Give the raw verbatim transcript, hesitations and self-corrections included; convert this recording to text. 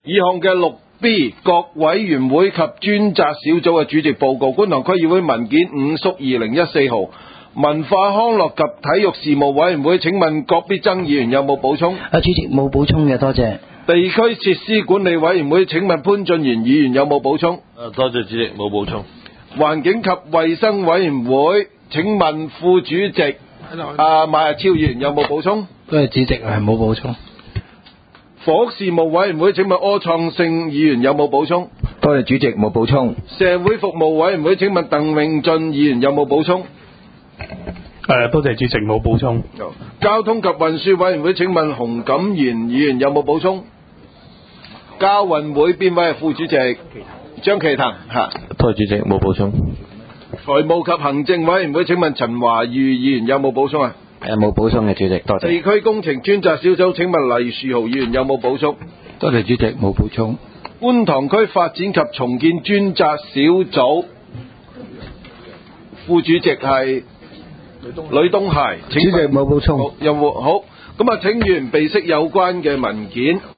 議項嘅六 B 各委員會及專責小組嘅主席報告，觀塘區議會文件五縮二零一四號。文化康樂及體育事務委員會，請問郭必爭議員有冇補充？ 啊，主席冇補充嘅，多謝。 地區設施管理委員會，請問潘俊賢議員有冇補充？ 啊，多謝主席，冇補充。 環境及衛生委員會，請問副主席啊馬日超議員有冇補充？ 多謝主席，係冇補充。 房屋事務委員會，請問柯創盛議員有冇補充？ 多謝主席，冇補充。 社會服務委員會，請問鄧永俊議員有冇補充？ 誒，多謝主席，冇補充。 交通及運輸委員會，請問洪錦賢議員有冇補充？交運會邊位係副主席？張其騰嚇。 多謝主席，冇補充。 財務及行政委員會，請問陳華裕議員有冇補充啊？ 誒，冇補充嘅，主席，多謝。 地區工程專責小組，請問黎樹豪議員有冇補充？ 多謝主席，冇補充。 觀塘區發展及重建專責小組副主席係呂東孩， 主席冇補充。 有冇好？咁啊，請議員備悉有關嘅文件。